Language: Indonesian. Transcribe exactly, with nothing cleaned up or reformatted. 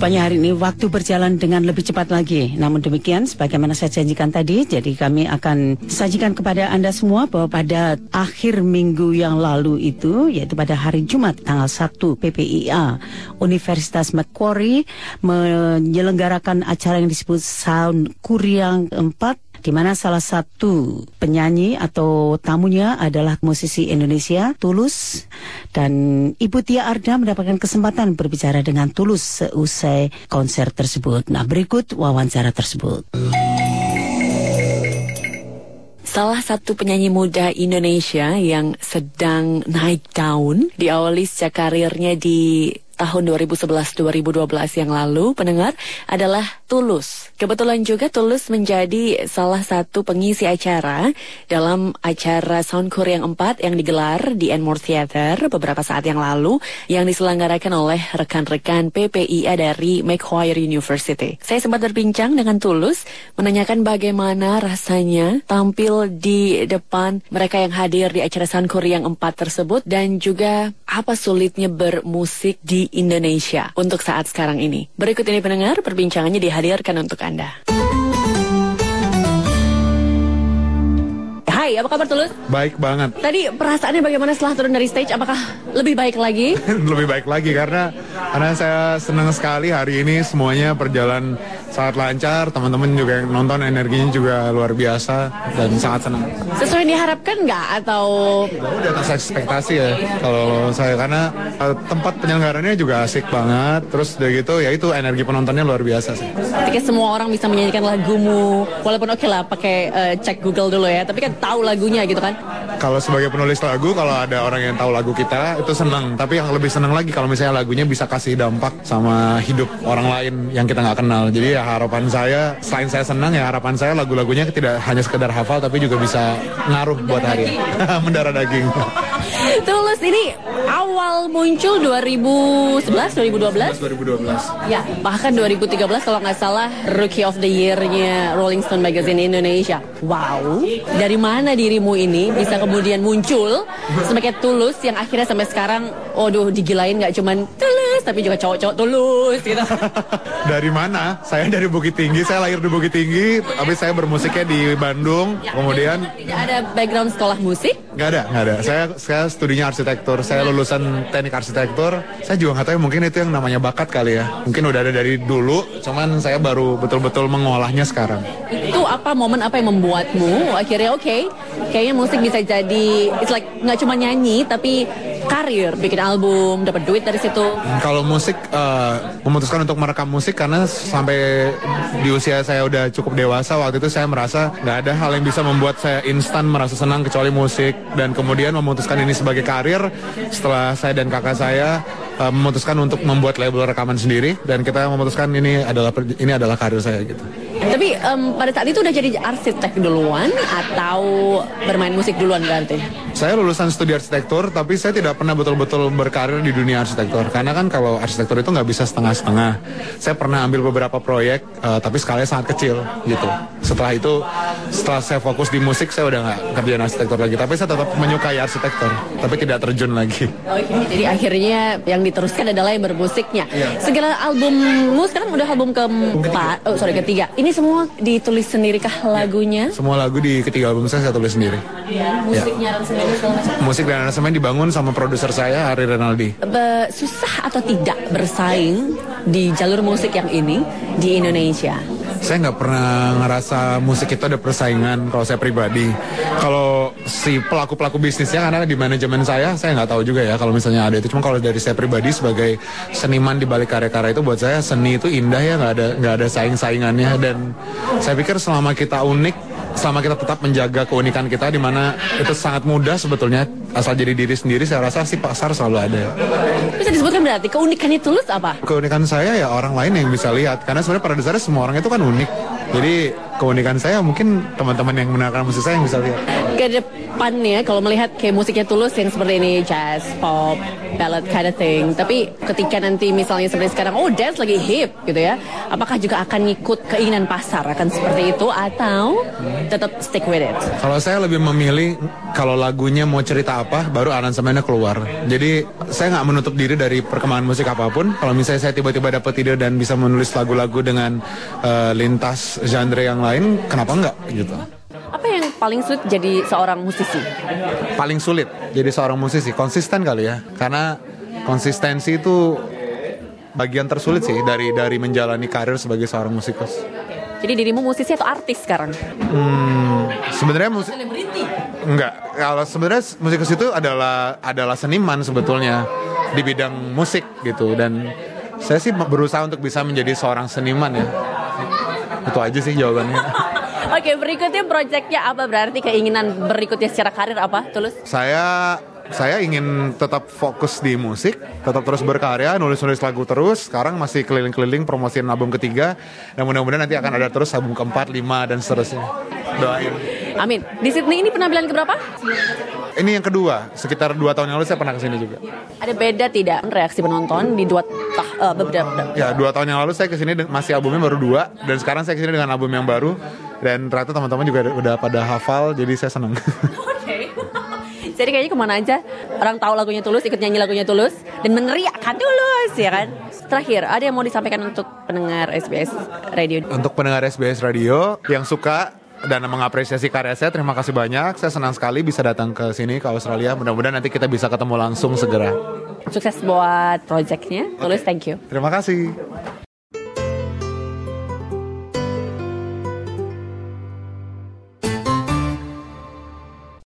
Rupanya hari ini waktu berjalan dengan lebih cepat lagi. Namun demikian, sebagaimana saya janjikan tadi, jadi kami akan sajikan kepada Anda semua bahwa pada akhir minggu yang lalu itu, yaitu pada hari Jumat tanggal satu, P P I A Universitas Macquarie menyelenggarakan acara yang disebut Sound Kuriang empat, di mana salah satu penyanyi atau tamunya adalah musisi Indonesia, Tulus, dan Ibu Tia Arda mendapatkan kesempatan berbicara dengan Tulus seusai konser tersebut. Nah, berikut wawancara tersebut. Salah satu penyanyi muda Indonesia yang sedang naik daun, diawali sejak karirnya di tahun dua ribu sebelas dua ribu dua belas yang lalu, pendengar, adalah Tulus. Kebetulan juga Tulus menjadi salah satu pengisi acara dalam acara Sound Kuriang empat yang digelar di Enmore Theater beberapa saat yang lalu, yang diselenggarakan oleh rekan-rekan P P I A dari Macquarie University. Saya sempat berbincang dengan Tulus, menanyakan bagaimana rasanya tampil di depan mereka yang hadir di acara Sound Kuriang empat tersebut, dan juga apa sulitnya bermusik di Indonesia untuk saat sekarang ini. Berikut ini pendengar, perbincangannya dihadirkan untuk Anda. Hai, apa kabar Tulus? Baik banget. Tadi perasaannya bagaimana setelah turun dari stage? Apakah lebih baik lagi? Lebih baik lagi karena karena saya senang sekali hari ini semuanya berjalan sangat lancar. Teman-teman juga yang nonton energinya juga luar biasa dan sangat senang. Sesuai yang diharapkan nggak atau? Udah atas ekspektasi ya kalau saya, karena uh, tempat penyelenggarannya juga asik banget. Terus udah gitu ya itu energi penontonnya luar biasa sih. Ketika semua orang bisa menyanyikan lagumu, walaupun oke okay lah pakai uh, cek Google dulu ya, tapi kan tahu lagunya gitu kan. Kalau sebagai penulis lagu, kalau ada orang yang tahu lagu kita itu senang. Tapi yang lebih senang lagi kalau misalnya lagunya bisa kasih dampak sama hidup orang lain yang kita nggak kenal. Jadi ya harapan saya, selain saya senang ya harapan saya lagu-lagunya tidak hanya sekedar hafal tapi juga bisa ngaruh buat hari mendarah daging. Tulus ini awal muncul dua ribu sebelas dua ribu dua belas dua ribu dua belas Ya, bahkan dua ribu tiga belas kalau nggak salah Rookie of the Year-nya Rolling Stone Magazine Indonesia. Wow, dari mana dirimu ini bisa kemudian muncul sebagai Tulus yang akhirnya sampai sekarang, waduh, digilain nggak cuman Tulus tapi juga cowok-cowok Tulus gitu. Dari mana? Saya dari Bukit Tinggi, saya lahir di Bukit Tinggi, tapi saya bermusiknya di Bandung. Ya, kemudian tidak ada background sekolah musik? Nggak ada, nggak ada. Saya saya studinya arsitektur, saya lulusan teknik arsitektur. Saya juga nggak tahu, mungkin itu yang namanya bakat kali ya. Mungkin udah ada dari dulu, cuman saya baru betul-betul mengolahnya sekarang. Itu apa momen apa yang membuatmu akhirnya oke, okay, kayaknya musik bisa jadi, it's like nggak cuma nyanyi tapi karir, bikin album, dapat duit dari situ. Kalau musik, uh, memutuskan untuk merekam musik karena sampai di usia saya udah cukup dewasa, waktu itu saya merasa nggak ada hal yang bisa membuat saya instan merasa senang kecuali musik. Dan kemudian memutuskan ini sebagai karir setelah saya dan kakak saya uh, memutuskan untuk membuat label rekaman sendiri, dan kita memutuskan ini adalah ini adalah karir saya gitu. Tapi um, pada saat itu udah jadi arsitek duluan atau bermain musik duluan berarti? Saya lulusan studi arsitektur, tapi saya tidak pernah betul-betul berkarir di dunia arsitektur. Karena kan kalau arsitektur itu nggak bisa setengah-setengah. Saya pernah ambil beberapa proyek, uh, tapi skalanya sangat kecil gitu. Setelah itu, setelah saya fokus di musik, saya udah nggak kerjaan arsitektur lagi. Tapi saya tetap menyukai arsitektur, tapi tidak terjun lagi. Oke, jadi akhirnya yang diteruskan adalah yang bermusiknya. Iya. Segala albummu sekarang udah album keempat, oh sorry ketiga. Ini semua ditulis sendirikah lagunya? Semua lagu di ketiga album saya saya tulis sendiri. Ya, musiknya ya. Musik dan aransemen dibangun sama produser saya, Ari Renaldi. Be, susah atau tidak bersaing di jalur musik yang ini di Indonesia? Saya nggak pernah ngerasa musik itu ada persaingan kalau saya pribadi. Kalau si pelaku-pelaku bisnisnya, karena di manajemen saya, saya nggak tahu juga ya kalau misalnya ada itu. Cuma kalau dari saya pribadi sebagai seniman di balik karya-karya itu, buat saya seni itu indah ya, nggak ada nggak ada saing-saingannya. Dan saya pikir selama kita unik, selama kita tetap menjaga keunikan kita, di mana itu sangat mudah sebetulnya asal jadi diri sendiri, saya rasa sih pasar selalu ada. Bisa disebutkan berarti keunikannya Tulus apa? Keunikan saya ya orang lain yang bisa lihat, karena sebenarnya pada dasarnya semua orang itu kan unik. Jadi keunikan saya, mungkin teman-teman yang mendengarkan musik saya yang bisa lihat. Ke depannya kalau melihat kayak musiknya Tulus yang seperti ini, jazz, pop, ballad kind of thing, tapi ketika nanti misalnya seperti sekarang, oh dance lagi hip gitu ya, apakah juga akan ngikut keinginan pasar, akan seperti itu atau tetap stick with it? Kalau saya lebih memilih kalau lagunya mau cerita apa, baru aransemennya keluar. Jadi saya nggak menutup diri dari perkembangan musik apapun. Kalau misalnya saya tiba-tiba dapat ide dan bisa menulis lagu-lagu dengan uh, lintas genre yang lain, kenapa enggak gitu. Apa yang paling sulit jadi seorang musisi? Paling sulit jadi seorang musisi, konsisten kali ya. Karena konsistensi itu bagian tersulit sih dari dari menjalani karir sebagai seorang musikus. Jadi dirimu musisi atau artis sekarang? Hmm, sebenarnya musik enggak. Kalau sebenarnya musikus itu adalah adalah seniman sebetulnya di bidang musik gitu, dan saya sih berusaha untuk bisa menjadi seorang seniman ya. Itu aja sih jawabannya. Oke, berikutnya proyeknya apa, berarti keinginan berikutnya secara karir apa, Tulus? Saya saya ingin tetap fokus di musik, tetap terus berkarya, nulis-nulis lagu terus. Sekarang masih keliling-keliling promosiin album ketiga, dan mudah-mudahan nanti akan ada terus album keempat, lima, dan seterusnya. Doain. Amin. Di Sydney ini penampilan keberapa? Ini yang kedua, sekitar dua tahun yang lalu saya pernah kesini juga. Ada beda tidak reaksi penonton di dua tah uh, beberapa? Ya, dua tahun yang lalu saya kesini masih albumnya baru dua, dan sekarang saya kesini dengan album yang baru, dan ternyata teman-teman juga udah pada hafal, jadi saya senang. Oke. Jadi kayaknya kemana aja orang tahu lagunya Tulus, ikut nyanyi lagunya Tulus, dan meneriakkan Tulus, ya kan? Terakhir, ada yang mau disampaikan untuk pendengar S B S Radio? Untuk pendengar S B S Radio yang suka dan mengapresiasi karya saya, terima kasih banyak. Saya senang sekali bisa datang ke sini, ke Australia. Mudah-mudahan nanti kita bisa ketemu langsung segera. Sukses buat projectnya, Tulus, thank you. Terima kasih.